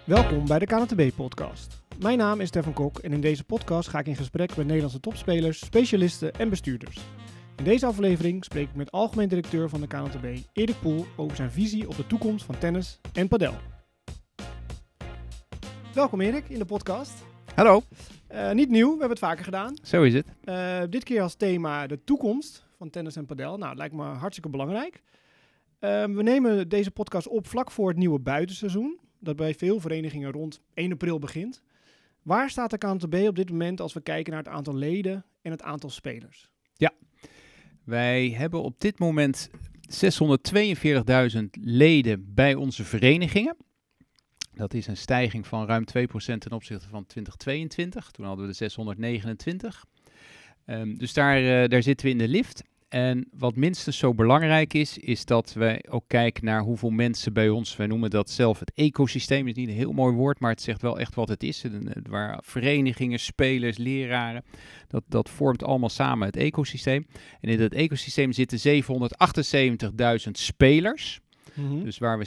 Welkom bij de KNTB-podcast. Mijn naam is Stefan Kok en in deze podcast ga ik in gesprek met Nederlandse topspelers, specialisten en bestuurders. In deze aflevering spreek ik met algemeen directeur van de KNTB, Erik Poel, over zijn visie op de toekomst van tennis en padel. Welkom Erik in de podcast. Hallo. Niet nieuw, we hebben het vaker gedaan. Zo is het. Dit keer als thema de toekomst van tennis en padel. Nou, het lijkt me hartstikke belangrijk. We nemen deze podcast op vlak voor het nieuwe buitenseizoen, dat bij veel verenigingen rond 1 april begint. Waar staat de KNTB op dit moment als we kijken naar het aantal leden en het aantal spelers? Ja, wij hebben op dit moment 642.000 leden bij onze verenigingen. Dat is een stijging van ruim 2% ten opzichte van 2022. Toen hadden we de 629. Dus daar zitten we in de lift. En wat minstens zo belangrijk is dat wij ook kijken naar hoeveel mensen bij ons, wij noemen dat zelf het ecosysteem, is niet een heel mooi woord, maar het zegt wel echt wat het is. Waar verenigingen, spelers, leraren, dat vormt allemaal samen het ecosysteem. En in dat ecosysteem zitten 778.000 spelers. Mm-hmm. Dus waar we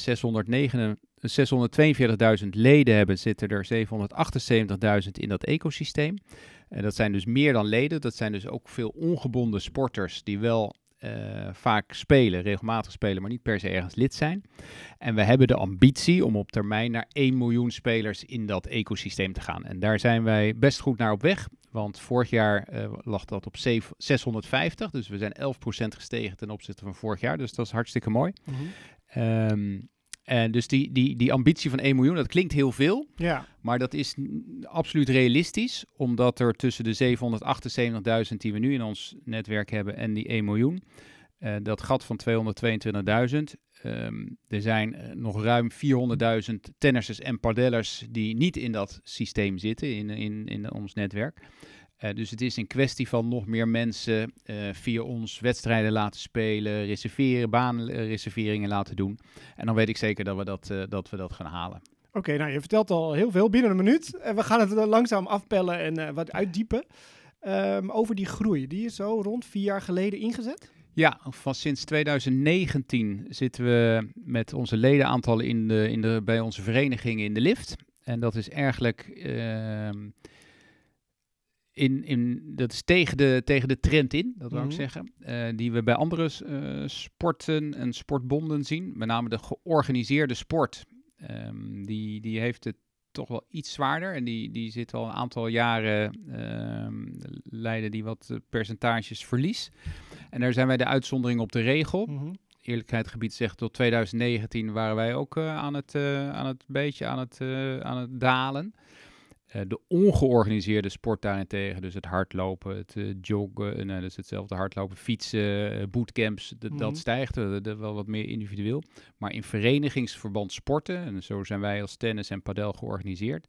642.000 leden hebben, zitten er 778.000 in dat ecosysteem. En dat zijn dus meer dan leden. Dat zijn dus ook veel ongebonden sporters die wel vaak spelen, regelmatig spelen, maar niet per se ergens lid zijn. En we hebben de ambitie om op termijn naar 1 miljoen spelers in dat ecosysteem te gaan. En daar zijn wij best goed naar op weg. Want vorig jaar lag dat op 650. Dus we zijn 11% gestegen ten opzichte van vorig jaar. Dus dat is hartstikke mooi. Mm-hmm. En dus die ambitie van 1 miljoen, dat klinkt heel veel. Ja. Maar dat is absoluut realistisch. Omdat er tussen de 778.000 die we nu in ons netwerk hebben en die 1 miljoen. Dat gat van 222.000. Er zijn nog ruim 400.000 tennissers en padellers die niet in dat systeem zitten in ons netwerk. Dus het is een kwestie van nog meer mensen via ons wedstrijden laten spelen, reserveren, baanreserveringen laten doen. En dan weet ik zeker dat we dat gaan halen. Oké, nou je vertelt al heel veel binnen een minuut. We gaan het langzaam afpellen en wat uitdiepen. Over die groei, die is zo rond 4 jaar geleden ingezet? Ja, sinds 2019 zitten we met onze ledenaantallen bij onze verenigingen in de lift. En dat is eigenlijk dat is tegen de trend in, dat wou ik zeggen, die we bij andere sporten en sportbonden zien. Met name de georganiseerde sport, die heeft het toch wel iets zwaarder. En die zit al een aantal jaren, leiden die wat percentages verlies. En daar zijn wij de uitzondering op de regel. Mm-hmm. Eerlijkheidsgebied zegt, tot 2019 waren wij ook aan het dalen. De ongeorganiseerde sport daarentegen, dus het hardlopen, het joggen, dus hetzelfde hardlopen, fietsen, bootcamps, dat stijgt wel wat meer individueel. Maar in verenigingsverband sporten, en zo zijn wij als tennis en padel georganiseerd,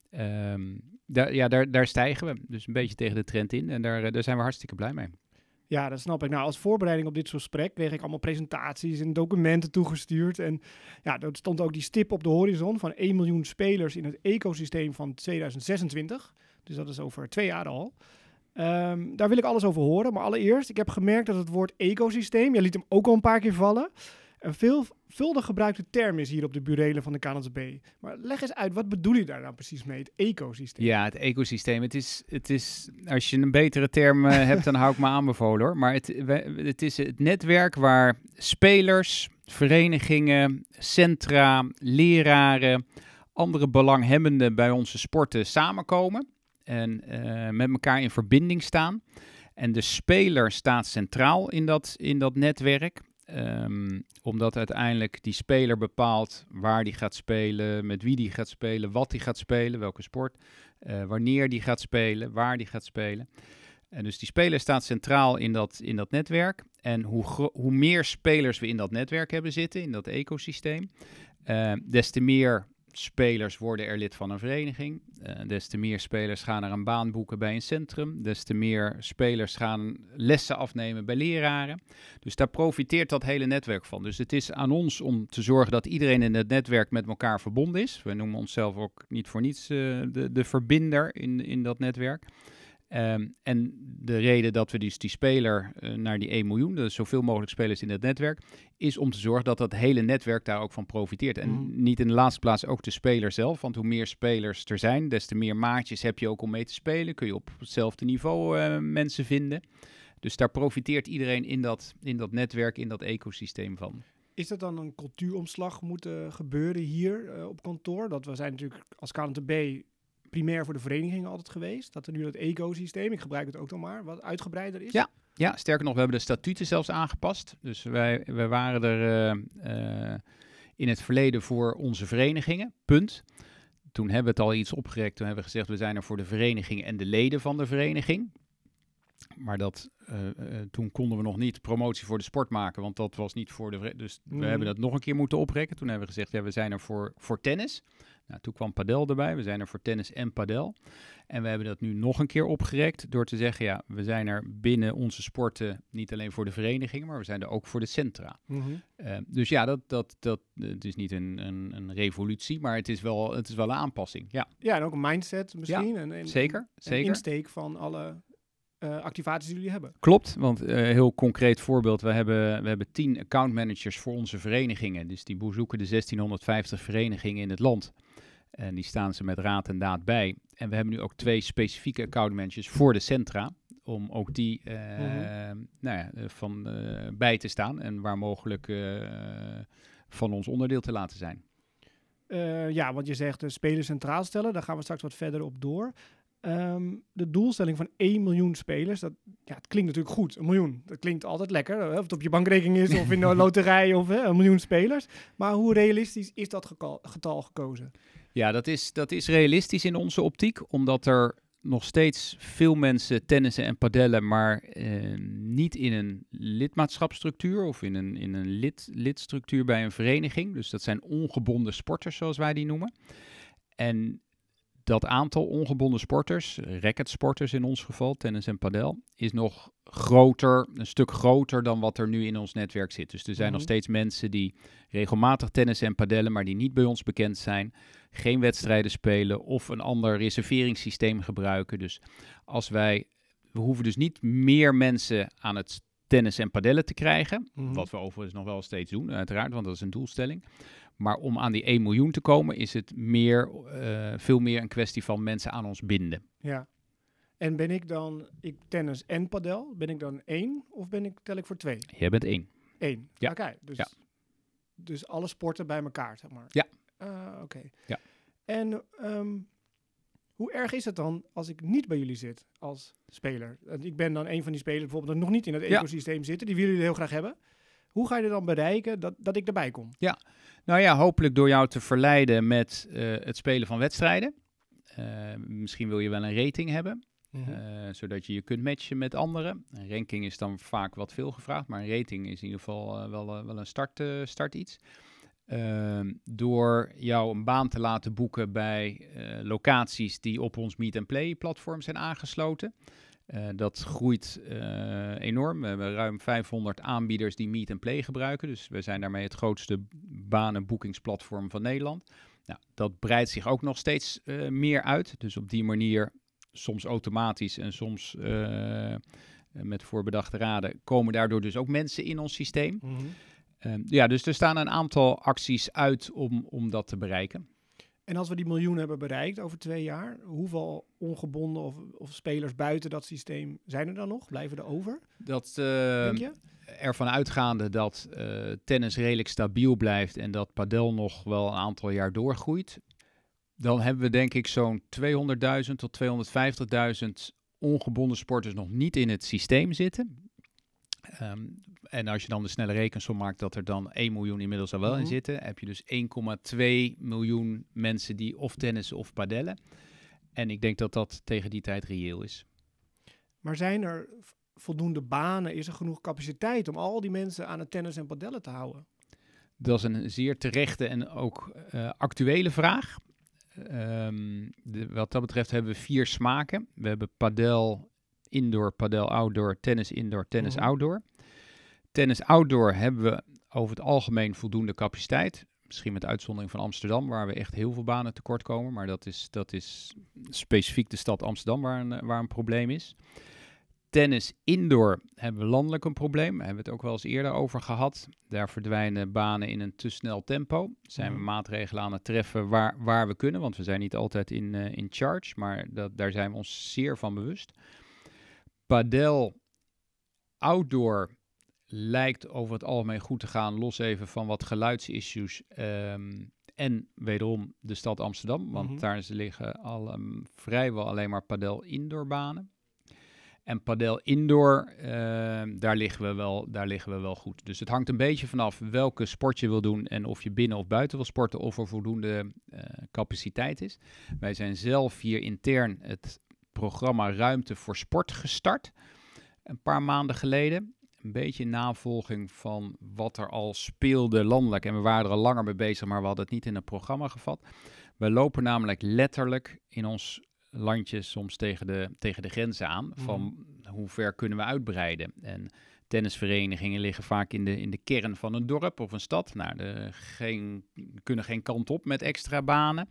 daar stijgen we. Dus een beetje tegen de trend in en daar zijn we hartstikke blij mee. Ja, dat snap ik. Nou, als voorbereiding op dit soort gesprek kreeg ik allemaal presentaties en documenten toegestuurd. En ja, er stond ook die stip op de horizon van 1 miljoen spelers in het ecosysteem van 2026. Dus dat is over 2 jaar al. Daar wil ik alles over horen. Maar allereerst, ik heb gemerkt dat het woord ecosysteem, jij liet hem ook al een paar keer vallen, een veelvuldig gebruikte term is hier op de burelen van de KNTB. Maar leg eens uit, wat bedoel je daar nou precies mee, het ecosysteem? Ja, het ecosysteem. Het is als je een betere term hebt, dan hou ik me aanbevolen hoor. Maar het is het netwerk waar spelers, verenigingen, centra, leraren, andere belanghebbenden bij onze sporten samenkomen en met elkaar in verbinding staan. En de speler staat centraal in dat netwerk. Omdat uiteindelijk die speler bepaalt waar die gaat spelen, met wie die gaat spelen, wat die gaat spelen, welke sport, wanneer die gaat spelen, waar die gaat spelen. En dus die speler staat centraal in dat netwerk. En hoe meer spelers we in dat netwerk hebben zitten, in dat ecosysteem, des te meer spelers worden er lid van een vereniging. Des te meer spelers gaan er een baan boeken bij een centrum. Des te meer spelers gaan lessen afnemen bij leraren. Dus daar profiteert dat hele netwerk van. Dus het is aan ons om te zorgen dat iedereen in het netwerk met elkaar verbonden is. We noemen onszelf ook niet voor niets de verbinder in dat netwerk. En de reden dat we dus die speler naar die 1 miljoen, dus zoveel mogelijk spelers in het netwerk, is om te zorgen dat dat hele netwerk daar ook van profiteert. En niet in de laatste plaats ook de speler zelf, want hoe meer spelers er zijn, des te meer maatjes heb je ook om mee te spelen. Kun je op hetzelfde niveau mensen vinden. Dus daar profiteert iedereen in dat netwerk, in dat ecosysteem van. Is dat dan een cultuuromslag moeten gebeuren hier op kantoor? Dat we zijn natuurlijk als KNTB primair voor de verenigingen altijd geweest. Dat er nu dat ecosysteem, ik gebruik het ook dan maar, wat uitgebreider is. Ja, sterker nog, we hebben de statuten zelfs aangepast. Dus wij waren er in het verleden voor onze verenigingen, punt. Toen hebben we het al iets opgerekt. Toen hebben we gezegd, we zijn er voor de vereniging en de leden van de vereniging. Maar toen konden we nog niet promotie voor de sport maken, want dat was niet voor de... Dus we hebben dat nog een keer moeten oprekken. Toen hebben we gezegd, we zijn er voor tennis. Nou, toen kwam padel erbij. We zijn er voor tennis en padel. En we hebben dat nu nog een keer opgerekt door te zeggen, we zijn er binnen onze sporten niet alleen voor de verenigingen, maar we zijn er ook voor de centra. Dus het is niet een revolutie, maar het is wel een aanpassing. Ja, en ook een mindset misschien. Ja, zeker. Een insteek van alle activaties die jullie hebben. Klopt, want heel concreet voorbeeld, we hebben 10 accountmanagers voor onze verenigingen. Dus die bezoeken de 1650 verenigingen in het land. En die staan ze met raad en daad bij. En we hebben nu ook 2 specifieke accountmanagers voor de centra, om ook die bij te staan en waar mogelijk van ons onderdeel te laten zijn. Want je zegt spelers centraal stellen, daar gaan we straks wat verder op door. De doelstelling van 1 miljoen spelers, het klinkt natuurlijk goed. 1 miljoen, dat klinkt altijd lekker. Of het op je bankrekening is of in de loterij of 1 miljoen spelers. Maar hoe realistisch is dat getal gekozen? Ja, dat is realistisch in onze optiek, omdat er nog steeds veel mensen tennissen en padellen, maar niet in een lidmaatschapsstructuur of in een lidstructuur bij een vereniging. Dus dat zijn ongebonden sporters, zoals wij die noemen. En dat aantal ongebonden sporters, racketsporters in ons geval, tennis en padel, is nog groter, een stuk groter dan wat er nu in ons netwerk zit. Dus er zijn nog steeds mensen die regelmatig tennissen en padellen, maar die niet bij ons bekend zijn, geen wedstrijden spelen of een ander reserveringssysteem gebruiken. Dus we hoeven dus niet meer mensen aan het tennis en padellen te krijgen, wat we overigens nog wel steeds doen, uiteraard, want dat is een doelstelling. Maar om aan die 1 miljoen te komen, is het veel meer een kwestie van mensen aan ons binden. Ja. En ben ik dan, tennis en padel, ben ik dan 1 of tel ik voor 2? Jij bent 1. 1? Ja. Oké, dus alle sporten bij elkaar, zeg maar. Ja. Oké. Ja. En hoe erg is het dan als ik niet bij jullie zit als speler? Ik ben dan een van die spelers bijvoorbeeld die nog niet in het ecosysteem zitten, die willen jullie heel graag hebben. Hoe ga je er dan bereiken dat ik erbij kom? Ja, nou ja, hopelijk door jou te verleiden met het spelen van wedstrijden. Misschien wil je wel een rating hebben, zodat je je kunt matchen met anderen. Een ranking is dan vaak wat veel gevraagd, maar een rating is in ieder geval wel een start iets. Door jou een baan te laten boeken bij locaties die op ons Meet&Play platform zijn aangesloten. Dat groeit enorm. We hebben ruim 500 aanbieders die Meet&Play gebruiken. Dus we zijn daarmee het grootste banenboekingsplatform van Nederland. Nou, dat breidt zich ook nog steeds meer uit. Dus op die manier, soms automatisch en soms met voorbedachte raden, komen daardoor dus ook mensen in ons systeem. Dus er staan een aantal acties uit om dat te bereiken. En als we die 1 miljoen hebben bereikt over 2 jaar, hoeveel ongebonden of spelers buiten dat systeem zijn er dan nog? Blijven er over? Denk je? Ervan uitgaande dat tennis redelijk stabiel blijft en dat padel nog wel een aantal jaar doorgroeit, dan hebben we denk ik zo'n 200.000 tot 250.000 ongebonden sporters nog niet in het systeem zitten. En als je dan de snelle rekensom maakt dat er dan 1 miljoen inmiddels al wel in zitten, heb je dus 1,2 miljoen mensen die of tennissen of padellen. En ik denk dat dat tegen die tijd reëel is. Maar zijn er voldoende banen? Is er genoeg capaciteit om al die mensen aan het tennis en padellen te houden? Dat is een zeer terechte en ook actuele vraag. Wat dat betreft hebben we 4 smaken. We hebben padel indoor, padel outdoor, tennis indoor, tennis outdoor. Tennis outdoor hebben we over het algemeen voldoende capaciteit. Misschien met uitzondering van Amsterdam, waar we echt heel veel banen tekort komen. Maar dat is specifiek de stad Amsterdam waar een probleem is. Tennis indoor hebben we landelijk een probleem. Daar hebben we het ook wel eens eerder over gehad. Daar verdwijnen banen in een te snel tempo. Zijn we maatregelen aan het treffen waar we kunnen. Want we zijn niet altijd in charge. Maar daar zijn we ons zeer van bewust. Padel outdoor lijkt over het algemeen goed te gaan. Los even van wat geluidsissues. En wederom de stad Amsterdam. Want daar liggen vrijwel alleen maar padel indoorbanen. En padel indoor, daar liggen we wel goed. Dus het hangt een beetje vanaf welke sport je wil doen en of je binnen of buiten wil sporten of er voldoende capaciteit is. Wij zijn zelf hier intern het programma Ruimte voor Sport gestart, een paar maanden geleden. Een beetje in navolging van wat er al speelde landelijk. En we waren er al langer mee bezig, maar we hadden het niet in een programma gevat. We lopen namelijk letterlijk in ons landje soms tegen de grenzen aan van hoe ver kunnen we uitbreiden. En tennisverenigingen liggen vaak in de kern van een dorp of een stad. Nou, kunnen geen kant op met extra banen.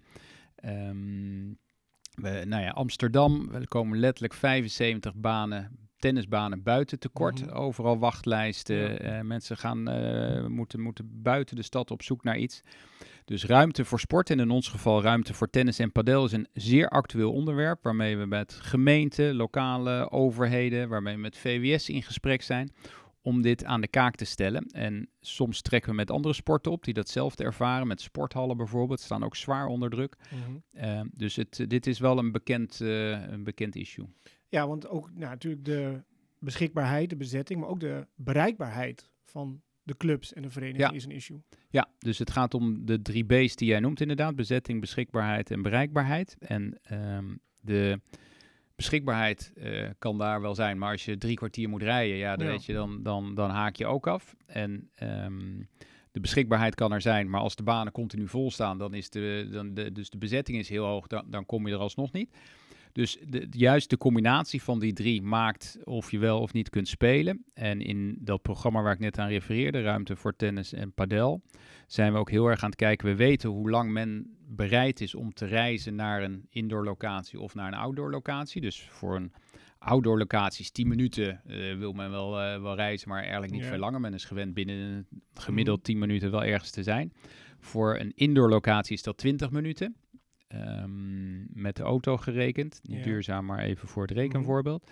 Amsterdam, we komen letterlijk 75 tennisbanen buiten tekort. Overal wachtlijsten. Mensen moeten buiten de stad op zoek naar iets. Dus ruimte voor sport en in ons geval ruimte voor tennis en padel is een zeer actueel onderwerp. Waarmee we met gemeenten, lokale overheden, waarmee we met VWS in gesprek zijn. Om dit aan de kaak te stellen. En soms trekken we met andere sporten op die datzelfde ervaren. Met sporthallen bijvoorbeeld, staan ook zwaar onder druk. Dus dit is wel een bekend issue. Ja, want ook natuurlijk de beschikbaarheid, de bezetting, maar ook de bereikbaarheid van de clubs en de verenigingen is een issue. Ja, dus het gaat om de 3 B's die jij noemt inderdaad. Bezetting, beschikbaarheid en bereikbaarheid. En de beschikbaarheid kan daar wel zijn, maar als je 3 kwartier moet rijden, weet je, dan haak je ook af. En de beschikbaarheid kan er zijn, maar als de banen continu vol staan, dus de bezetting is heel hoog, dan kom je er alsnog niet. Dus juist de combinatie van die 3 maakt of je wel of niet kunt spelen. En in dat programma waar ik net aan refereerde, Ruimte voor Tennis en Padel, zijn we ook heel erg aan het kijken. We weten hoe lang men bereid is om te reizen naar een indoor locatie of naar een outdoor locatie. Dus voor een outdoor locatie is 10 minuten wil men wel reizen, maar eigenlijk niet veel langer. Men is gewend binnen gemiddeld 10 minuten wel ergens te zijn. Voor een indoor locatie is dat 20 minuten. Met de auto gerekend. Niet duurzaam, maar even voor het rekenvoorbeeld.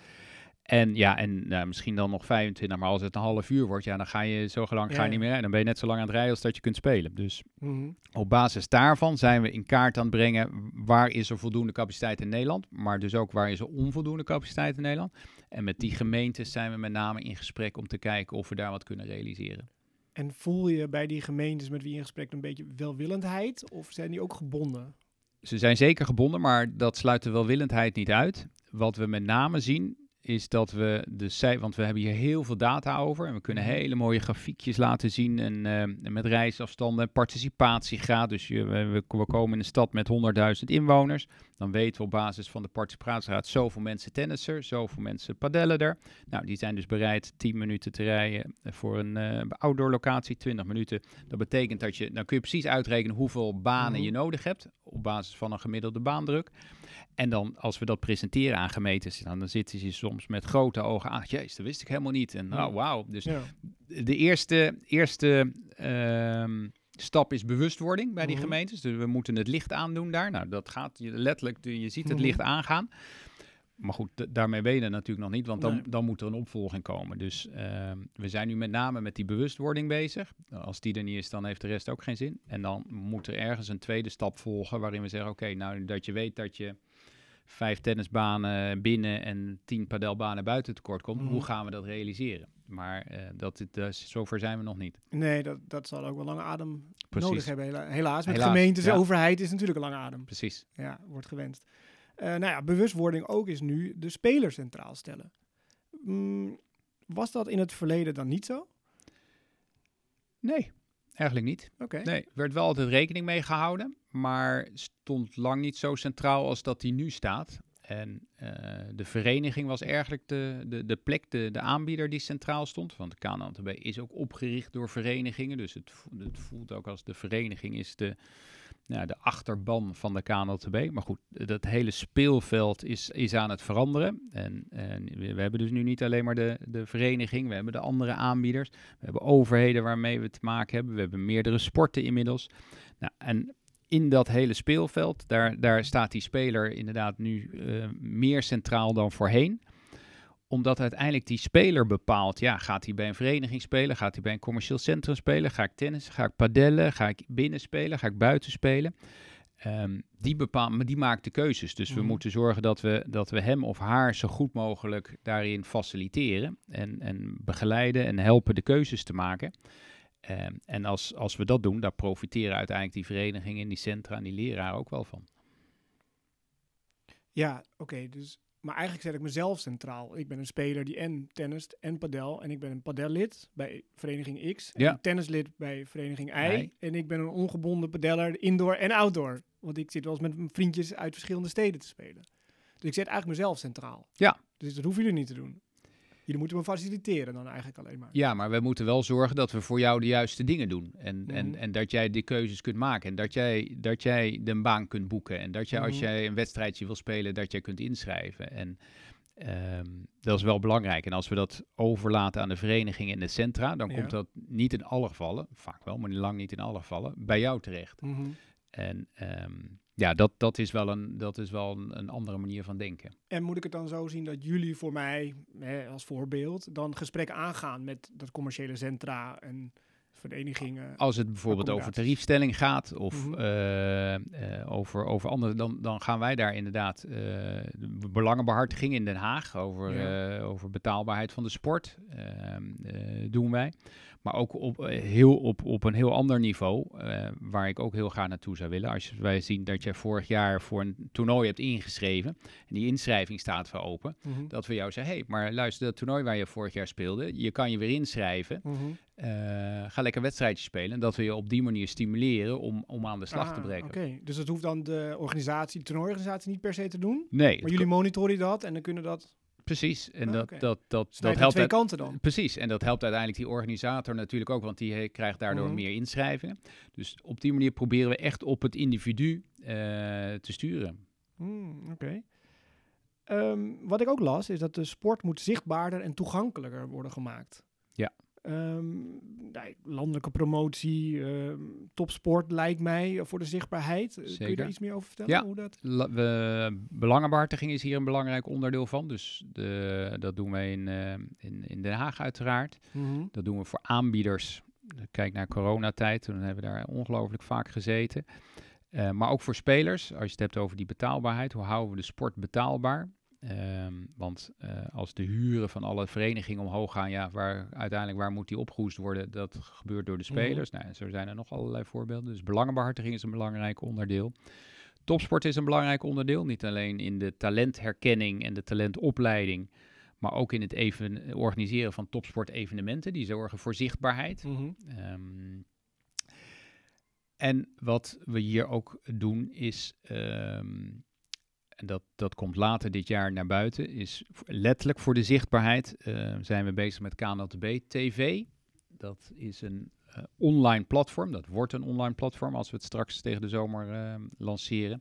En misschien dan nog 25, maar als het een half uur wordt, dan ga je zo lang ga je niet meer rijden. Dan ben je net zo lang aan het rijden als dat je kunt spelen. Dus op basis daarvan zijn we in kaart aan het brengen waar is er voldoende capaciteit in Nederland, maar dus ook waar is er onvoldoende capaciteit in Nederland. En met die gemeentes zijn we met name in gesprek om te kijken of we daar wat kunnen realiseren. En voel je bij die gemeentes met wie je in gesprek een beetje welwillendheid of zijn die ook gebonden? Ze zijn zeker gebonden, maar dat sluit de welwillendheid niet uit. Wat we met name zien is dat want we hebben hier heel veel data over en we kunnen hele mooie grafiekjes laten zien en met reisafstanden en participatiegraad. Dus we komen in een stad met 100.000 inwoners. Dan weten we op basis van de participatiegraad zoveel mensen tennissen, zoveel mensen padellen er. Nou, die zijn dus bereid 10 minuten te rijden voor een outdoor locatie, 20 minuten. Dat betekent dan kun je precies uitrekenen hoeveel banen je nodig hebt op basis van een gemiddelde baandruk. En dan, als we dat presenteren aan gemeentes, dan zitten ze soms met grote ogen aan. Jezus, dat wist ik helemaal niet. En wauw. Dus de eerste stap is bewustwording bij die gemeentes. Dus we moeten het licht aandoen daar. Nou, dat gaat letterlijk, je ziet het licht aangaan. Maar goed, daarmee ben je er natuurlijk nog niet, want dan moet er een opvolging komen. Dus we zijn nu met name met die bewustwording bezig. Als die er niet is, dan heeft de rest ook geen zin. En dan moet er ergens een tweede stap volgen waarin we zeggen, oké, nou dat je weet dat je 5 tennisbanen binnen en 10 padelbanen buiten tekort komt. Hoe gaan we dat realiseren? Maar zover zijn we nog niet. Nee, dat zal ook wel lange adem nodig hebben. Helaas. Met gemeentes, de overheid is natuurlijk een lange adem. Precies. Ja, wordt gewenst. Bewustwording ook is nu de speler centraal stellen. Was dat in het verleden dan niet zo? Nee, eigenlijk niet. Okay. Nee, er werd wel altijd rekening mee gehouden, maar stond lang niet zo centraal als dat die nu staat. En de vereniging was eigenlijk de plek, de aanbieder die centraal stond. Want de KNLTB is ook opgericht door verenigingen. Dus het voelt ook als de vereniging is de achterban van de KNLTB. Maar goed, dat hele speelveld is aan het veranderen. En we hebben dus nu niet alleen maar de vereniging. We hebben de andere aanbieders. We hebben overheden waarmee we te maken hebben. We hebben meerdere sporten inmiddels. Nou, en in dat hele speelveld, daar staat die speler inderdaad nu meer centraal dan voorheen. Omdat uiteindelijk die speler bepaalt, gaat hij bij een vereniging spelen? Gaat hij bij een commercieel centrum spelen? Ga ik tennissen? Ga ik padellen? Ga ik binnen spelen? Ga ik buiten spelen? Die maakt de keuzes. Dus we moeten zorgen dat we hem of haar zo goed mogelijk daarin faciliteren. En begeleiden en helpen de keuzes te maken. En als we dat doen, daar profiteren uiteindelijk die verenigingen, die centra en die leraren ook wel van. Ja, oké. Dus, maar eigenlijk zet ik mezelf centraal. Ik ben een speler die en tennist en padel. En ik ben een padellid bij vereniging X. En een tennislid bij vereniging Y. En ik ben een ongebonden padeller indoor en outdoor. Want ik zit wel eens met mijn vriendjes uit verschillende steden te spelen. Dus ik zet eigenlijk mezelf centraal. Ja. Dus dat hoeven jullie niet te doen. Jullie moeten me faciliteren dan eigenlijk alleen maar. Ja, maar we moeten wel zorgen dat we voor jou de juiste dingen doen. En dat jij die keuzes kunt maken. En dat jij de baan kunt boeken. En dat jij, als jij een wedstrijdje wil spelen, dat jij kunt inschrijven. En dat is wel belangrijk. En als we dat overlaten aan de vereniging en de centra, dan komt dat niet in alle gevallen, vaak wel, maar lang niet in alle gevallen, bij jou terecht. En dat is wel een andere manier van denken. En moet ik het dan zo zien dat jullie voor mij, als voorbeeld, dan gesprekken aangaan met dat commerciële centra en verenigingen? Als het bijvoorbeeld over tariefstelling gaat of over andere, dan gaan wij daar inderdaad de belangenbehartiging in Den Haag over betaalbaarheid van de sport doen wij. Maar ook op een heel ander niveau, waar ik ook heel graag naartoe zou willen. Als wij zien dat jij vorig jaar voor een toernooi hebt ingeschreven en die inschrijving staat weer open, dat we jou zeggen, maar luister, dat toernooi waar je vorig jaar speelde, je kan je weer inschrijven. Ga lekker wedstrijdjes spelen. En dat we je op die manier stimuleren om aan de slag te breken. Oké. Dus dat hoeft dan de toernooiorganisatie niet per se te doen? Nee. Maar jullie monitoren dat en dan kunnen dat... Precies, en dat helpt twee kanten dan. Precies, en dat helpt uiteindelijk die organisator natuurlijk ook, want die krijgt daardoor meer inschrijvingen. Dus op die manier proberen we echt op het individu te sturen. Oké. Wat ik ook las, is dat de sport moet zichtbaarder en toegankelijker worden gemaakt. Ja. Landelijke promotie, topsport lijkt mij voor de zichtbaarheid. Zeker. Kun je daar iets meer over vertellen? Ja, hoe dat... belangenbehartiging is hier een belangrijk onderdeel van. Dus dat doen wij in Den Haag uiteraard. Dat doen we voor aanbieders. Kijk naar coronatijd, toen hebben we daar ongelooflijk vaak gezeten. Maar ook voor spelers, als je het hebt over die betaalbaarheid. Hoe houden we de sport betaalbaar? Want als de huren van alle verenigingen omhoog gaan, waar moet die opgehoest worden? Dat gebeurt door de spelers. Zo zijn er nog allerlei voorbeelden. Dus belangenbehartiging is een belangrijk onderdeel. Topsport is een belangrijk onderdeel. Niet alleen in de talentherkenning en de talentopleiding, maar ook in het organiseren van topsportevenementen. Die zorgen voor zichtbaarheid. En wat we hier ook doen is... en dat komt later dit jaar naar buiten, is letterlijk voor de zichtbaarheid zijn we bezig met KNLTB TV. Dat is een online platform, dat wordt een online platform als we het straks tegen de zomer lanceren.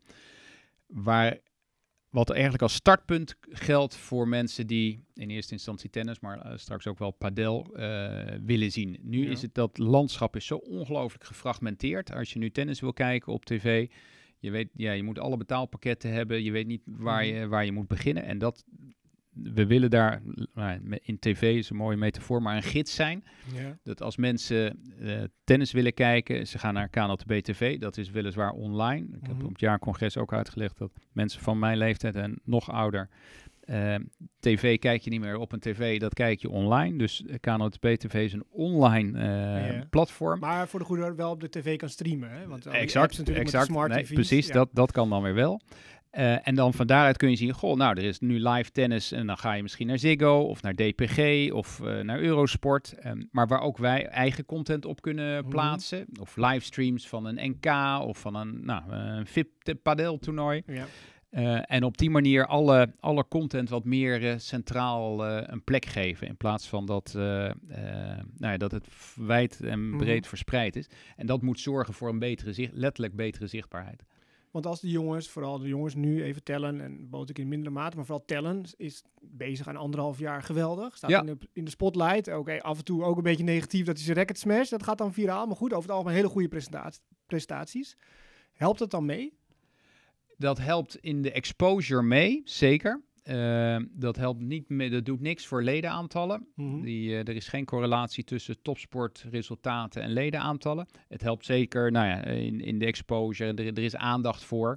Wat eigenlijk als startpunt geldt voor mensen die in eerste instantie tennis, maar straks ook wel padel willen zien. Nu is het dat landschap is zo ongelooflijk gefragmenteerd. Als je nu tennis wil kijken op tv... Je weet, je moet alle betaalpakketten hebben. Je weet niet waar je moet beginnen. En we willen daar, in tv is een mooie metafoor, maar een gids zijn. Ja. Dat als mensen tennis willen kijken, ze gaan naar KNLTB TV. Dat is weliswaar online. Ik heb op het jaarcongres ook uitgelegd dat mensen van mijn leeftijd en nog ouder... tv kijk je niet meer op een tv, dat kijk je online. Dus KNLTB TV is een online platform. Maar voor de goede orde wel op de tv kan streamen. Hè? Want exact. Met de smart TV's. Precies, dat kan dan weer wel. En dan van daaruit kun je zien, er is nu live tennis en dan ga je misschien naar Ziggo of naar DPG of naar Eurosport. Maar waar ook wij eigen content op kunnen plaatsen. Of livestreams van een NK of van een VIP padel toernooi. Ja. En op die manier alle content wat meer centraal een plek geven. In plaats van dat het wijd en breed verspreid is. En dat moet zorgen voor een letterlijk betere zichtbaarheid. Want als de jongens, vooral de jongens nu even tellen, en Botik in mindere mate, maar vooral tellen, is bezig aan 1,5 jaar geweldig. Staat in de spotlight. Oké, af en toe ook een beetje negatief dat hij zijn record smash. Dat gaat dan viraal, maar goed, over het algemeen hele goede prestaties. Helpt dat dan mee? Dat helpt in de exposure mee, zeker. Dat helpt niet mee, dat doet niks voor ledenaantallen. Er is geen correlatie tussen topsportresultaten en ledenaantallen. Het helpt zeker in de exposure. Er is aandacht voor.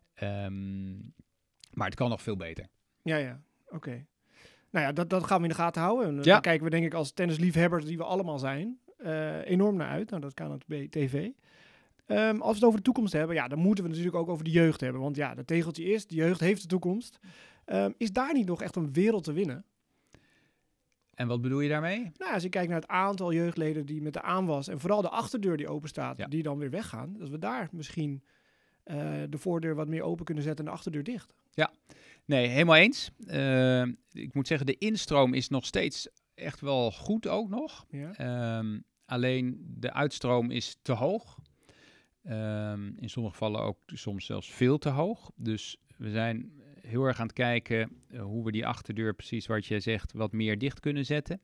Maar het kan nog veel beter. Ja, oké. Nou ja, dat gaan we in de gaten houden. Daar kijken we denk ik als tennisliefhebbers die we allemaal zijn enorm naar uit. Nou, dat kan het bij TV. Als we het over de toekomst hebben, dan moeten we natuurlijk ook over de jeugd hebben. Want dat tegeltje is, de jeugd heeft de toekomst. Is daar niet nog echt een wereld te winnen? En wat bedoel je daarmee? Nou, als je kijkt naar het aantal jeugdleden die met de aanwas en vooral de achterdeur die open staat, die dan weer weggaan, dat we daar misschien de voordeur wat meer open kunnen zetten en de achterdeur dicht. Ja, nee, helemaal eens. Ik moet zeggen, de instroom is nog steeds echt wel goed ook nog. Ja. Alleen de uitstroom is te hoog. In sommige gevallen ook soms zelfs veel te hoog. Dus we zijn heel erg aan het kijken hoe we die achterdeur, precies wat jij zegt, wat meer dicht kunnen zetten.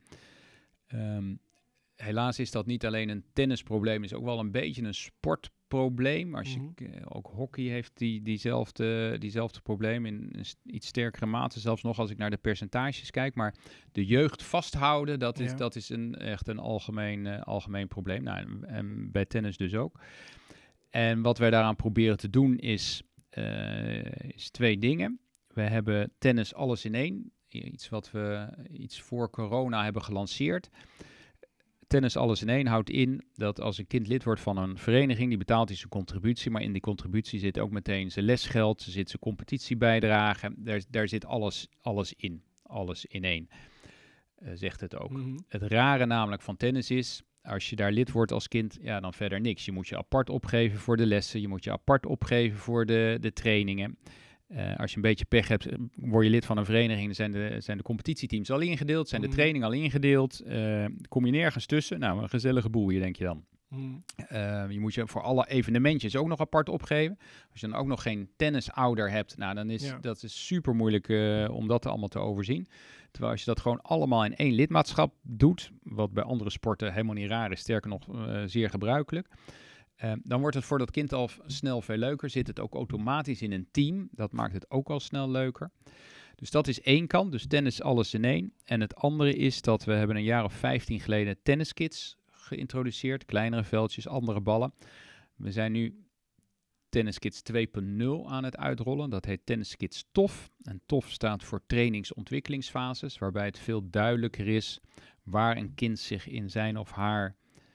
Helaas is dat niet alleen een tennisprobleem, is ook wel een beetje een sportprobleem. Als ook hockey heeft diezelfde probleem in een iets sterkere mate, zelfs nog als ik naar de percentages kijk. Maar de jeugd vasthouden, dat is echt een algemeen probleem. Nou, en bij tennis dus ook. En wat wij daaraan proberen te doen is 2 dingen. We hebben tennis alles in één. Iets wat we voor corona hebben gelanceerd. Tennis alles in één houdt in dat als een kind lid wordt van een vereniging, die betaalt hij zijn contributie. Maar in die contributie zit ook meteen zijn lesgeld, er zit zijn competitiebijdrage. Daar zit alles in. Alles in één, zegt het ook. Het rare namelijk van tennis is, als je daar lid wordt als kind, dan verder niks. Je moet je apart opgeven voor de lessen. Je moet je apart opgeven voor de trainingen. Als je een beetje pech hebt, word je lid van een vereniging. Dan zijn de competitieteams al ingedeeld. Zijn de trainingen al ingedeeld. Kom je nergens tussen. Nou, een gezellige boel hier, denk je dan. Je moet je voor alle evenementjes ook nog apart opgeven. Als je dan ook nog geen tennisouder hebt, dan is dat super moeilijk om dat allemaal te overzien. Terwijl als je dat gewoon allemaal in 1 lidmaatschap doet, wat bij andere sporten helemaal niet raar is, sterker nog zeer gebruikelijk, dan wordt het voor dat kind al snel veel leuker. Zit het ook automatisch in een team. Dat maakt het ook al snel leuker. Dus dat is 1 kant, dus tennis alles in één. En het andere is dat we hebben een jaar of 15 geleden tenniskits geïntroduceerd. Kleinere veldjes, andere ballen. We zijn nu Tenniskits 2.0 aan het uitrollen. Dat heet Tenniskits TOF. En TOF staat voor trainingsontwikkelingsfases, waarbij het veel duidelijker is waar een kind zich in zijn of haar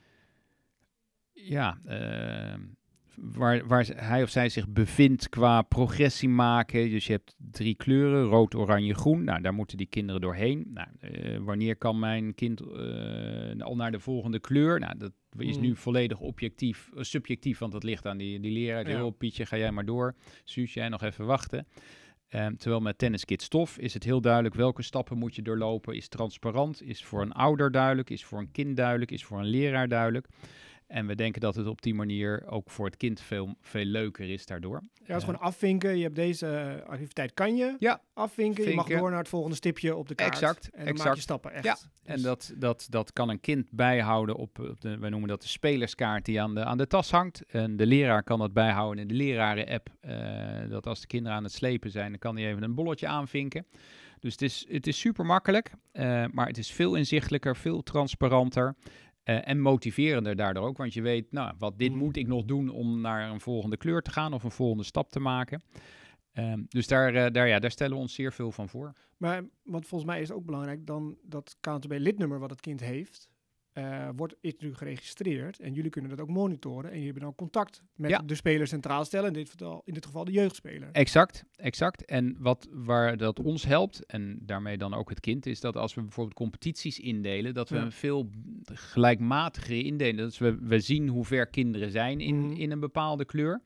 waar hij of zij zich bevindt qua progressie maken. Dus je hebt 3 kleuren, rood, oranje, groen. Nou, daar moeten die kinderen doorheen. Nou, wanneer kan mijn kind al naar de volgende kleur? Nou, dat is nu volledig subjectief, want dat ligt aan die leraar. Ja. Pietje, ga jij maar door. Suus, jij nog even wachten. Terwijl met Tenniskits TOF is het heel duidelijk welke stappen moet je doorlopen. Is transparant, is voor een ouder duidelijk, is voor een kind duidelijk, is voor een leraar duidelijk. En we denken dat het op die manier ook voor het kind veel leuker is daardoor. Ja, het is gewoon afvinken. Je hebt deze activiteit, kan je afvinken. Je mag door naar het volgende stipje op de kaart. Exact. En dan maak je stappen, echt. Ja, dus. En dat kan een kind bijhouden op wij noemen dat de spelerskaart die aan de tas hangt. En de leraar kan dat bijhouden in de leraren-app. Dat als de kinderen aan het slepen zijn, dan kan hij even een bolletje aanvinken. Dus het is super makkelijk, maar het is veel inzichtelijker, veel transparanter. En motiverender daardoor ook, want je weet, dit moet ik nog doen om naar een volgende kleur te gaan of een volgende stap te maken. Dus daar stellen we ons zeer veel van voor. Maar wat volgens mij is ook belangrijk, dan dat KNTB-lidnummer wat het kind heeft, is nu geregistreerd en jullie kunnen dat ook monitoren en jullie hebben dan contact met de speler centraal stellen, in dit geval de jeugdspeler. Exact. En waar dat ons helpt, en daarmee dan ook het kind, is dat als we bijvoorbeeld competities indelen, dat we een veel gelijkmatigere indelen. Dat we zien hoe ver kinderen zijn in een bepaalde kleur.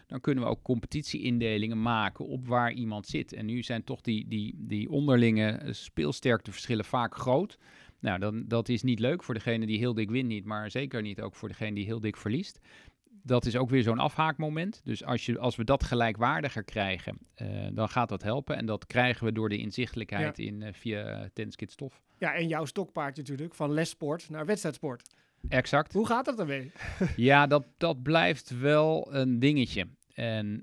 dan kunnen we ook competitie-indelingen maken op waar iemand zit. En nu zijn toch die onderlinge speelsterkteverschillen vaak groot. Nou, dat is niet leuk voor degene die heel dik wint niet, maar zeker niet ook voor degene die heel dik verliest. Dat is ook weer zo'n afhaakmoment. Dus als we dat gelijkwaardiger krijgen, dan gaat dat helpen. En dat krijgen we door de inzichtelijkheid via Tennis Kids Tof. Ja, en jouw stokpaardje natuurlijk, van lessport naar wedstrijdsport. Exact. Hoe gaat dat ermee? Ja, dat blijft wel een dingetje. En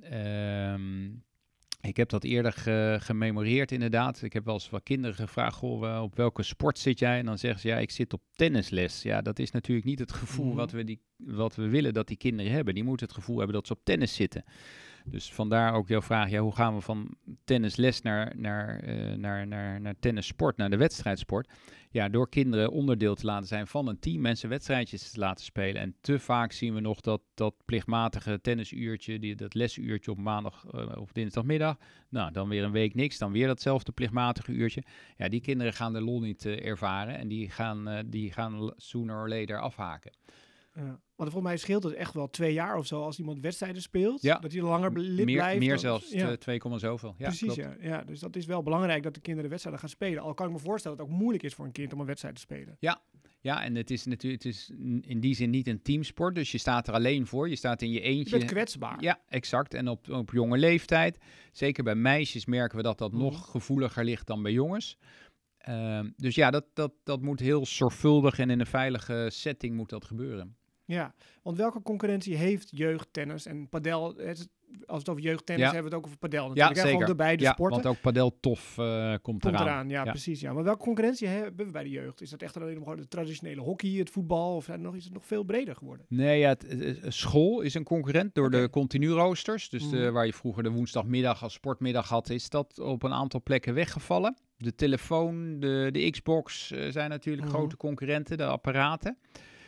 ik heb dat eerder gememoreerd inderdaad. Ik heb wel eens wat kinderen gevraagd, goh, op welke sport zit jij? En dan zeggen ze, ja, ik zit op tennisles. Ja, dat is natuurlijk niet het gevoel wat we willen dat die kinderen hebben. Die moeten het gevoel hebben dat ze op tennis zitten. Dus vandaar ook jouw vraag, hoe gaan we van tennisles naar tennissport, naar de wedstrijdsport? Ja, door kinderen onderdeel te laten zijn van een team, mensen wedstrijdjes te laten spelen. En te vaak zien we nog dat plichtmatige tennisuurtje, dat lesuurtje op maandag of dinsdagmiddag. Nou, dan weer een week niks, dan weer datzelfde plichtmatige uurtje. Ja, die kinderen gaan de lol niet ervaren en die gaan sooner or later afhaken. Ja. Want volgens mij scheelt het echt wel 2 jaar of zo als iemand wedstrijden speelt. Ja. Dat hij langer lid blijft. Meer zelfs, 2, zoveel. Ja, precies, klopt. ja. Dus dat is wel belangrijk dat de kinderen wedstrijden gaan spelen. Al kan ik me voorstellen dat het ook moeilijk is voor een kind om een wedstrijd te spelen. Ja, en het is in die zin niet een teamsport. Dus je staat er alleen voor. Je staat in je eentje. Je bent kwetsbaar. Ja, exact. En op jonge leeftijd. Zeker bij meisjes merken we dat nog gevoeliger ligt dan bij jongens. Dus ja, dat moet heel zorgvuldig en in een veilige setting moet dat gebeuren. Ja, want welke concurrentie heeft jeugdtennis en padel? Als we het over jeugdtennis hebben we het ook over padel natuurlijk. Ja, zeker. Gewoon de beide sporten. Want ook padel tof komt eraan. Ja, precies. Ja. Maar welke concurrentie hebben we bij de jeugd? Is dat echt alleen nog de traditionele hockey, het voetbal? Of is het nog veel breder geworden? Nee, school is een concurrent door de continu roosters. Dus waar je vroeger de woensdagmiddag als sportmiddag had, is dat op een aantal plekken weggevallen. De telefoon, de Xbox zijn natuurlijk grote concurrenten, de apparaten.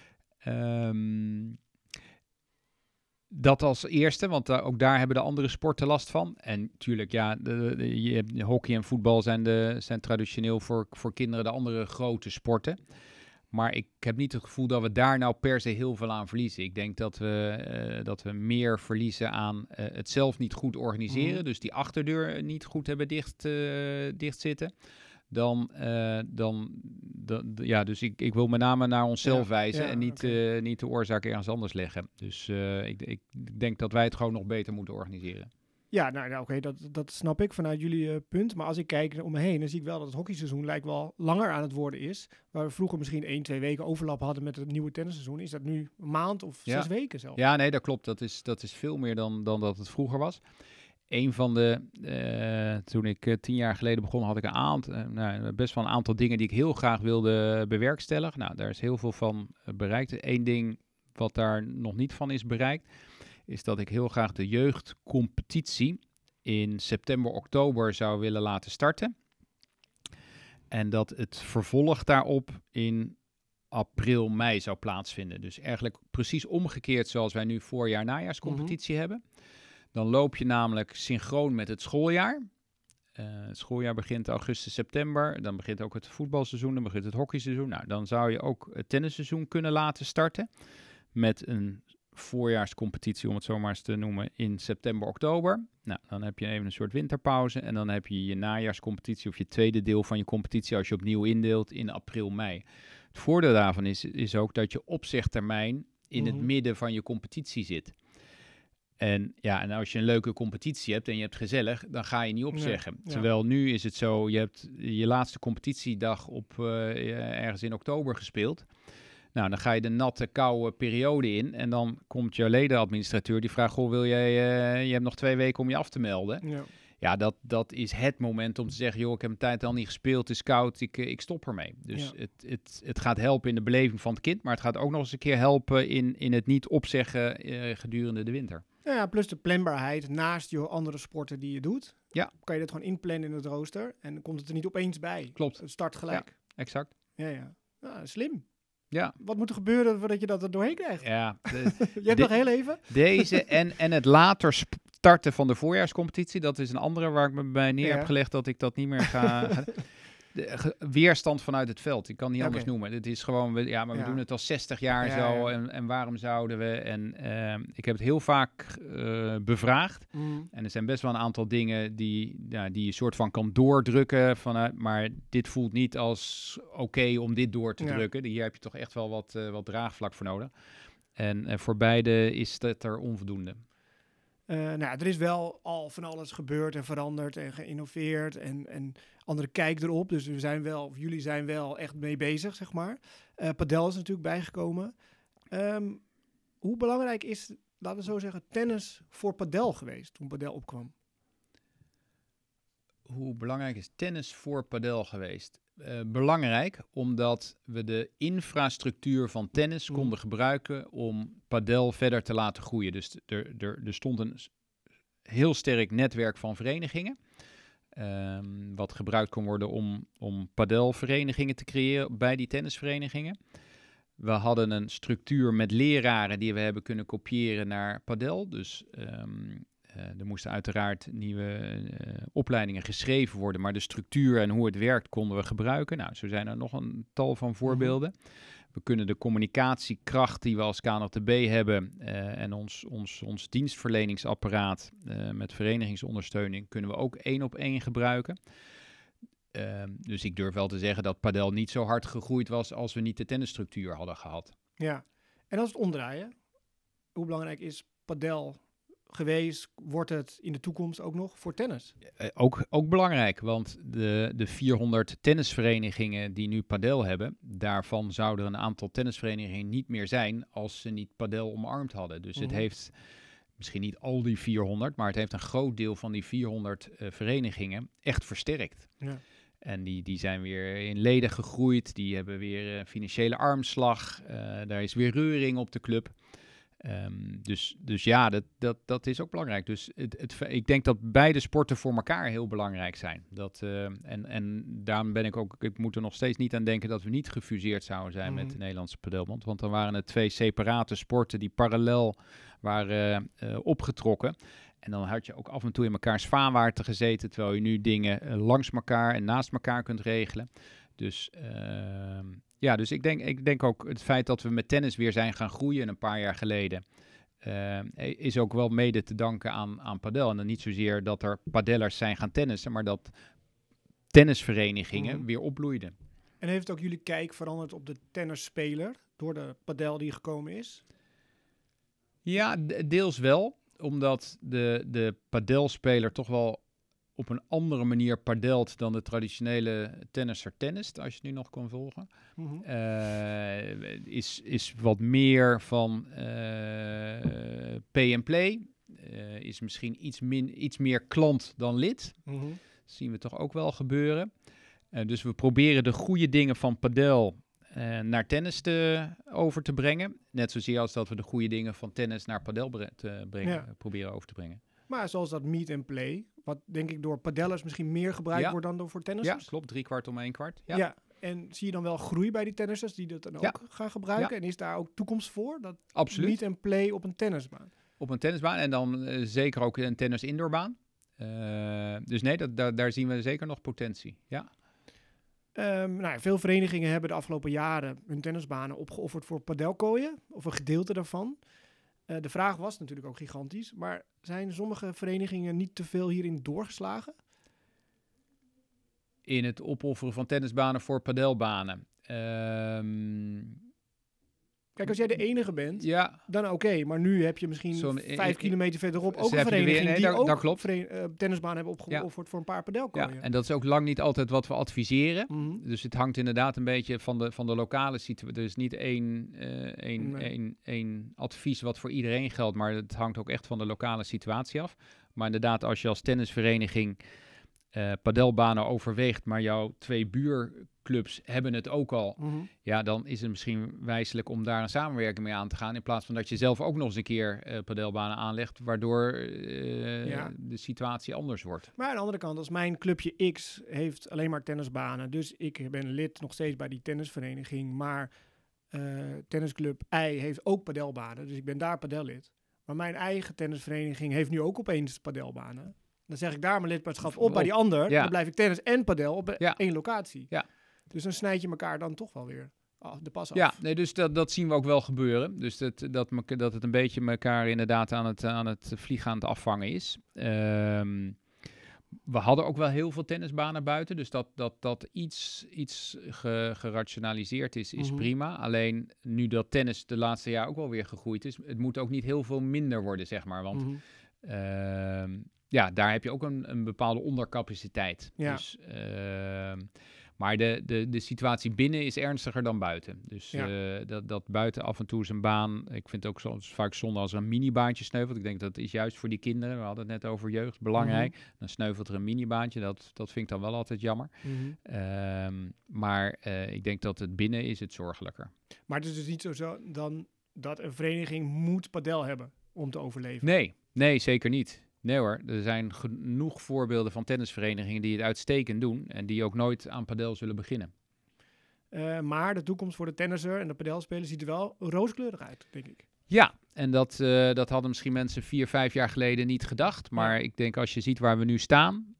Dat als eerste, want ook daar hebben de andere sporten last van. En natuurlijk, ja, hockey en voetbal zijn traditioneel voor kinderen de andere grote sporten. Maar ik heb niet het gevoel dat we daar nou per se heel veel aan verliezen. Ik denk dat we meer verliezen aan het zelf niet goed organiseren. Dus die achterdeur niet goed hebben dichtzitten. Dus ik wil met name naar onszelf wijzen en niet de oorzaak ergens anders leggen. Dus ik denk dat wij het gewoon nog beter moeten organiseren. Ja, oké, dat snap ik vanuit jullie punt. Maar als ik kijk om me heen, dan zie ik wel dat het hockeyseizoen lijkt wel langer aan het worden is. Waar we vroeger misschien 1-2 weken overlap hadden met het nieuwe tennisseizoen. Is dat nu een maand of 6 weken zelfs? Ja, nee, dat klopt. Dat is veel meer dan dat het vroeger was. Een van toen ik 10 jaar geleden begon, had ik best wel een aantal dingen die ik heel graag wilde bewerkstelligen. Nou, daar is heel veel van bereikt. Eén ding wat daar nog niet van is bereikt, is dat ik heel graag de jeugdcompetitie in september, oktober zou willen laten starten. En dat het vervolg daarop in april, mei zou plaatsvinden. Dus eigenlijk precies omgekeerd zoals wij nu voorjaar-najaarscompetitie hebben. Dan loop je namelijk synchroon met het schooljaar. Het schooljaar begint augustus, september. Dan begint ook het voetbalseizoen, dan begint het hockeyseizoen. Nou, dan zou je ook het tennisseizoen kunnen laten starten. Met een voorjaarscompetitie, om het zo maar eens te noemen, in september, oktober. Nou, dan heb je even een soort winterpauze. En dan heb je je najaarscompetitie of je tweede deel van je competitie, als je opnieuw indeelt, in april, mei. Het voordeel daarvan is ook dat je opzegtermijn in het midden van je competitie zit. En als je een leuke competitie hebt en je hebt gezellig, dan ga je niet opzeggen. Nee, terwijl nu is het zo, je hebt je laatste competitiedag ergens in oktober gespeeld. Nou, dan ga je de natte, koude periode in en dan komt je ledenadministrateur die vraagt, goh, je hebt nog 2 weken om je af te melden. Ja, dat is het moment om te zeggen, joh, ik heb een tijd al niet gespeeld, het is koud, ik stop ermee. Dus het gaat helpen in de beleving van het kind, maar het gaat ook nog eens een keer helpen in het niet opzeggen gedurende de winter. Ja, plus de planbaarheid naast je andere sporten die je doet. Ja. Kan je dat gewoon inplannen in het rooster en dan komt het er niet opeens bij. Klopt. Het start gelijk. Ja, exact. Ja. Nou, slim. Ja. Wat moet er gebeuren voordat je dat er doorheen krijgt? Ja. Je hebt nog heel even. Deze en het later starten van de voorjaarscompetitie, dat is een andere waar ik me bij neer heb gelegd dat ik dat niet meer ga. Weerstand vanuit het veld. Ik kan niet anders Oké. noemen. Het is gewoon, we doen het al 60 jaar Ja, zo. ja. En waarom zouden we? En ik heb het heel vaak bevraagd. Mm. En er zijn best wel een aantal dingen die je soort van kan doordrukken vanuit. Maar dit voelt niet als oké om dit door te drukken. Hier heb je toch echt wel wat draagvlak voor nodig. En voor beide is dat er onvoldoende. Er is wel al van alles gebeurd en veranderd en geïnnoveerd en andere kijk erop. Dus jullie zijn wel echt mee bezig, zeg maar. Padel is natuurlijk bijgekomen. Hoe belangrijk is, laten we zo zeggen, tennis voor padel geweest toen padel opkwam? Hoe belangrijk is tennis voor padel geweest? Belangrijk, omdat we de infrastructuur van tennis konden gebruiken om padel verder te laten groeien. Dus er stond een heel sterk netwerk van verenigingen, wat gebruikt kon worden om padelverenigingen te creëren bij die tennisverenigingen. We hadden een structuur met leraren die we hebben kunnen kopiëren naar padel. Dus er moesten uiteraard nieuwe opleidingen geschreven worden, maar de structuur en hoe het werkt konden we gebruiken. Nou, zo zijn er nog een tal van voorbeelden. We kunnen de communicatiekracht die we als KNLTB hebben en ons dienstverleningsapparaat met verenigingsondersteuning kunnen we ook 1-op-1 gebruiken. Dus ik durf wel te zeggen dat padel niet zo hard gegroeid was als we niet de tennisstructuur hadden gehad. Ja, en als het omdraaien, hoe belangrijk is padel geweest, wordt het in de toekomst ook nog voor tennis? Ook belangrijk, want de 400 tennisverenigingen die nu padel hebben, daarvan zouden er een aantal tennisverenigingen niet meer zijn als ze niet padel omarmd hadden. Dus het heeft misschien niet al die 400, maar het heeft een groot deel van die 400 verenigingen echt versterkt. Ja. En die zijn weer in leden gegroeid, die hebben weer financiële armslag, daar is weer reuring op de club. Dus ja, dat is ook belangrijk. Dus ik denk dat beide sporten voor elkaar heel belangrijk zijn. En daarom ik moet er nog steeds niet aan denken dat we niet gefuseerd zouden zijn met de Nederlandse Padelbond. Want dan waren het 2 separate sporten die parallel waren opgetrokken. En dan had je ook af en toe in elkaars vaarwaarten gezeten, terwijl je nu dingen langs elkaar en naast elkaar kunt regelen. Dus dus ik denk ook het feit dat we met tennis weer zijn gaan groeien een paar jaar geleden, is ook wel mede te danken aan padel. En dan niet zozeer dat er padellers zijn gaan tennissen, maar dat tennisverenigingen weer opbloeiden. En heeft ook jullie kijk veranderd op de tennisspeler door de padel die gekomen is? Ja, deels wel. Omdat de padelspeler toch wel op een andere manier padelt dan de traditionele tennisser tennist, als je het nu nog kan volgen. Is wat meer van pay and play. Is misschien iets meer klant dan lid. Dat zien we toch ook wel gebeuren. Dus we proberen de goede dingen van padel naar tennis over te brengen. Net zozeer als dat we de goede dingen van tennis naar padel proberen over te brengen. Maar zoals dat meet and play, wat denk ik door padellers misschien meer gebruikt wordt dan door voor tennissers. Ja, klopt. 3/4 om 1/4. Ja. En zie je dan wel groei bij die tennissers die dat dan ook gaan gebruiken? En is daar ook toekomst voor? Dat absoluut. Meet and play op een tennisbaan? Op een tennisbaan en dan zeker ook een tennis indoorbaan. Dus nee, daar zien we zeker nog potentie. Ja. Veel verenigingen hebben de afgelopen jaren hun tennisbanen opgeofferd voor padelkooien, of een gedeelte daarvan. De vraag was natuurlijk ook gigantisch, maar zijn sommige verenigingen niet te veel hierin doorgeslagen? In het opofferen van tennisbanen voor padelbanen. Kijk, als jij de enige bent, dan oké. Maar nu heb je misschien 5 kilometer verderop ook een vereniging die ook tennisbaan hebben opgeofferd voor een paar padelkooien. Ja, en dat is ook lang niet altijd wat we adviseren. Dus het hangt inderdaad een beetje van de lokale situatie. Er is niet één advies wat voor iedereen geldt, maar het hangt ook echt van de lokale situatie af. Maar inderdaad, als je als tennisvereniging padelbanen overweegt, maar jouw 2 buurclubs hebben het ook al, dan is het misschien wijselijk om daar een samenwerking mee aan te gaan, in plaats van dat je zelf ook nog eens een keer padelbanen aanlegt, waardoor de situatie anders wordt. Maar aan de andere kant, als mijn clubje X heeft alleen maar tennisbanen, dus ik ben lid nog steeds bij die tennisvereniging, maar tennisclub Y heeft ook padelbanen, dus ik ben daar padellid. Maar mijn eigen tennisvereniging heeft nu ook opeens padelbanen. Dan zeg ik daar mijn lidmaatschap op bij die ander. Ja. Dan blijf ik tennis en padel op Ja. één locatie. Ja. Dus dan snijd je elkaar dan toch wel weer de pas af. Ja, nee, dus dat zien we ook wel gebeuren. Dus dat het een beetje elkaar inderdaad aan het vliegen aan het afvangen is. We hadden ook wel heel veel tennisbanen buiten. Dus dat iets gerationaliseerd is prima. Alleen nu dat tennis de laatste jaar ook wel weer gegroeid is, het moet ook niet heel veel minder worden, zeg maar. Want daar heb je ook een bepaalde ondercapaciteit. Ja. Dus, maar de situatie binnen is ernstiger dan buiten. Dus dat buiten af en toe is een baan. Ik vind het ook soms vaak zonde als er een minibaantje sneuvelt. Ik denk dat is juist voor die kinderen. We hadden het net over jeugd, belangrijk. Dan sneuvelt er een minibaantje. Dat vind ik dan wel altijd jammer. Maar ik denk dat het binnen is het zorgelijker. Maar het is dus niet zo dan dat een vereniging moet padel hebben om te overleven? Nee, zeker niet. Nee hoor, er zijn genoeg voorbeelden van tennisverenigingen die het uitstekend doen en die ook nooit aan padel zullen beginnen. Maar de toekomst voor de tennisser en de padelspeler ziet er wel rooskleurig uit, denk ik. Ja, en dat hadden misschien mensen 4-5 jaar geleden niet gedacht. Maar ik denk als je ziet waar we nu staan,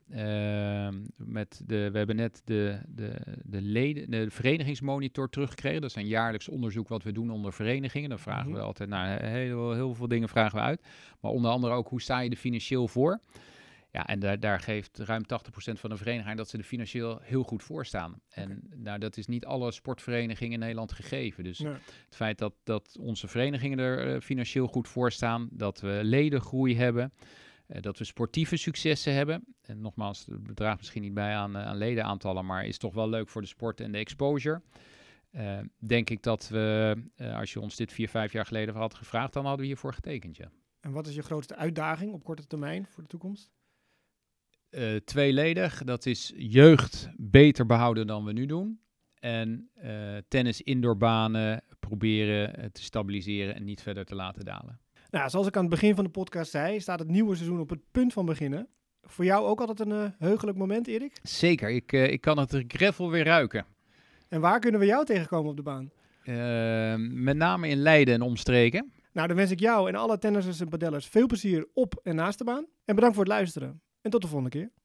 we hebben net de verenigingsmonitor teruggekregen. Dat is een jaarlijks onderzoek wat we doen onder verenigingen. Dan vragen we altijd naar heel veel dingen vragen we uit. Maar onder andere ook hoe sta je er financieel voor? Ja, en daar geeft ruim 80% van de verenigingen dat ze er financieel heel goed voor staan. En dat is niet alle sportverenigingen in Nederland gegeven. Dus het feit dat onze verenigingen er financieel goed voor staan, dat we ledengroei hebben, dat we sportieve successen hebben. En nogmaals, het bedraagt misschien niet bij aan ledenaantallen, maar is toch wel leuk voor de sport en de exposure. Denk ik dat we, als je ons dit 4-5 jaar geleden had gevraagd, dan hadden we hiervoor getekend, ja. En wat is je grootste uitdaging op korte termijn voor de toekomst? Tweeledig, dat is jeugd beter behouden dan we nu doen. En tennis indoorbanen proberen te stabiliseren en niet verder te laten dalen. Nou, zoals ik aan het begin van de podcast zei, staat het nieuwe seizoen op het punt van beginnen. Voor jou ook altijd een heugelijk moment, Erik? Zeker, ik kan het gravel weer ruiken. En waar kunnen we jou tegenkomen op de baan? Met name in Leiden en omstreken. Nou, dan wens ik jou en alle tennissers en padellers veel plezier op en naast de baan. En bedankt voor het luisteren. En tot de volgende keer.